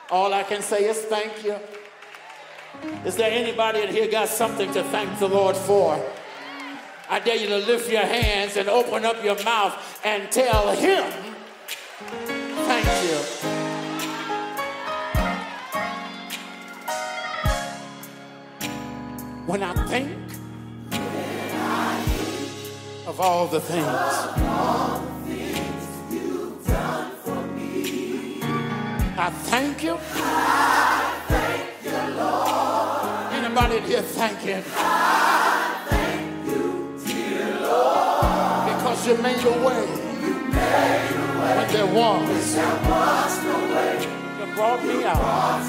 All I can say is thank you. Is there anybody in here got something to thank the Lord for? I dare you to lift your hands and open up your mouth and tell him, thank you. When I think of all the things you've done for me, I thank you. I thank you, Lord. Anybody in here thank him? I thank you, dear Lord. Because you made a way. You made a way. When there was no way. You brought me out.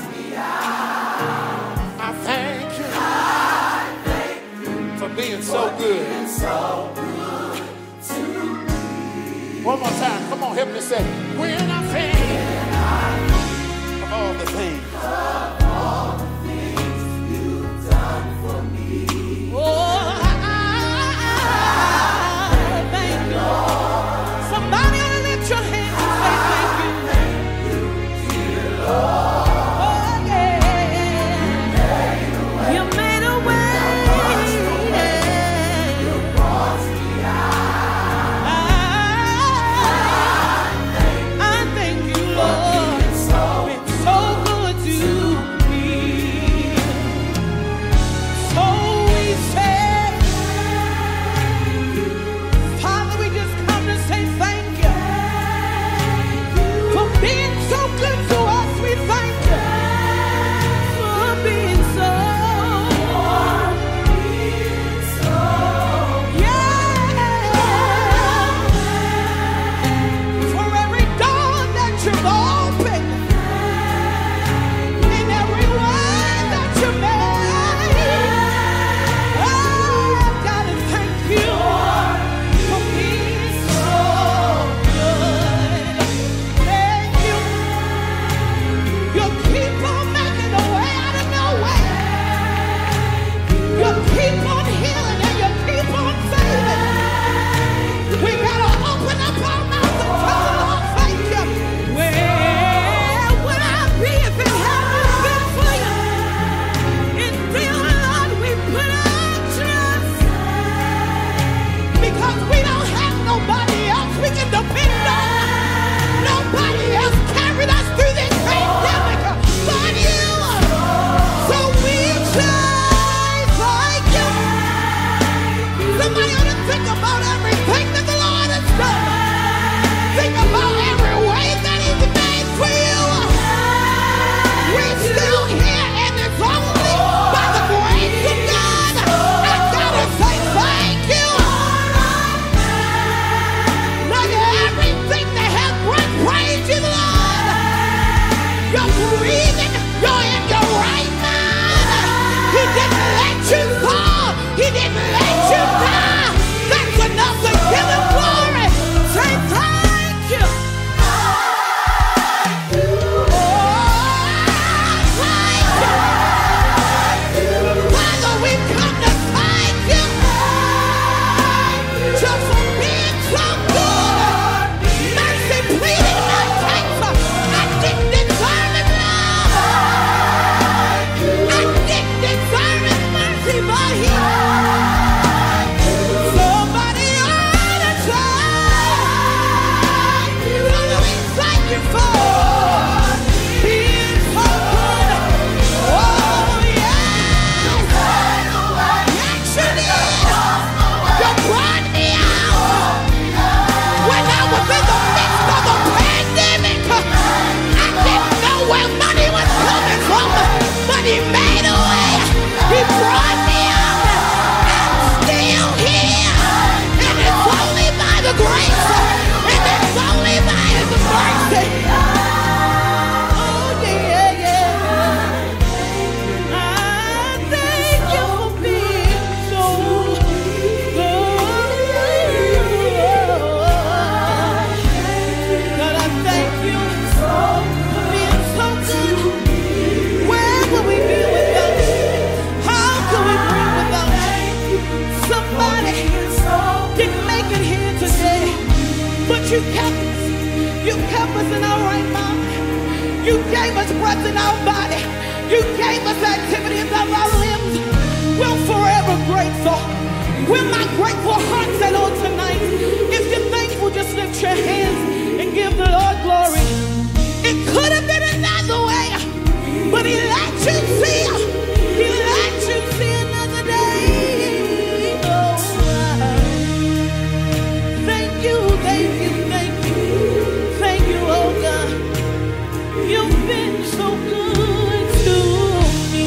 I thank you. For being so good. To me. One more time. Come on, help me say, when I think of all the things. Of all the things you've done for me. Oh, I thank you. Somebody ought to lift your hands and say thank you. Dear Lord. But he You gave us breath in our body. You gave us activity of our limbs. We're forever grateful. Where my grateful heart's at on tonight. If you're thankful, just lift your hands and give the Lord glory. It could have been another way, but He let you see. He let you see another day. Oh, thank you, thank you, thank you, thank you, oh God. You've been so good to me.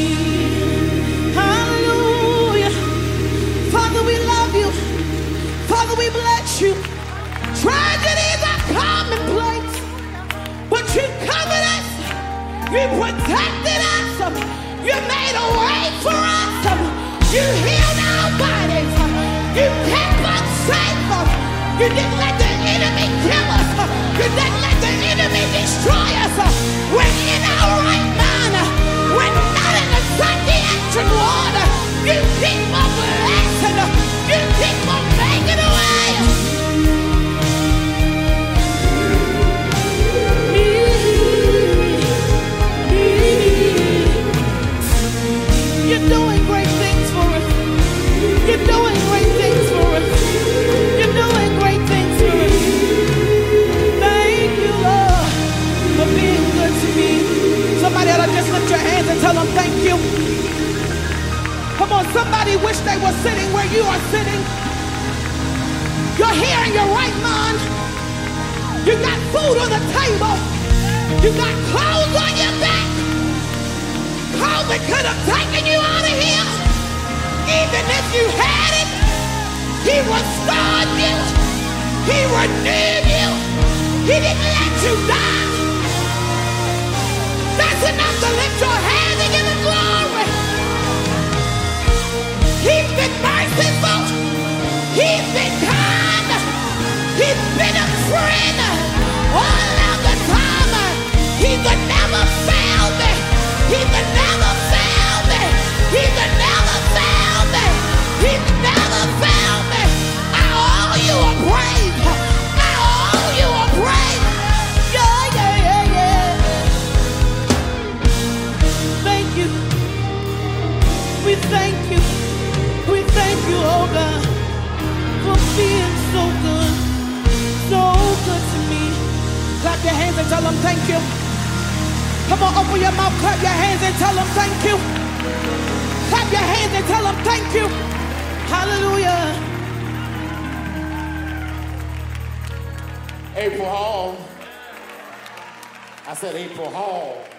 Hallelujah. Father, we love you. Father, we bless you. Tragedies are commonplace, but you covered us. You protected us. You made a way for us. You healed our bodies. You kept us safe. You didn't let the enemy kill us. You didn't let the enemy destroy us. We're in our right mind. We're not in the psychiatric ward. You keep on blessing. You keep on making a way. You're doing great things for us. You're doing great things for us. You're doing great things for us. Thank you, Lord, for being good to me. Somebody ought to just lift your hands and tell them thank you. Come on, somebody wish they were sitting where you are sitting. You're here in your right mind. You got food on the table. You got clothes on your back. COVID could have taken you out of here. Even if you had it, He restored you. He renewed you. He didn't let you die. That's enough to lift your hand and give Him glory. He's been merciful. He's been kind. He's been a friend all of the time. He's never failed me. He's never failed me. He's never failed me. He's never failed me. I owe you a praise. I owe you a praise. Yeah, yeah, yeah, yeah. Thank you. We thank you. We thank you, oh God, for being so good to me. Clap your hands and tell them thank you. Come on, open your mouth, clap your hands and tell them thank you. Clap your hands and tell them thank you. Hallelujah. April Hall. I said April Hall.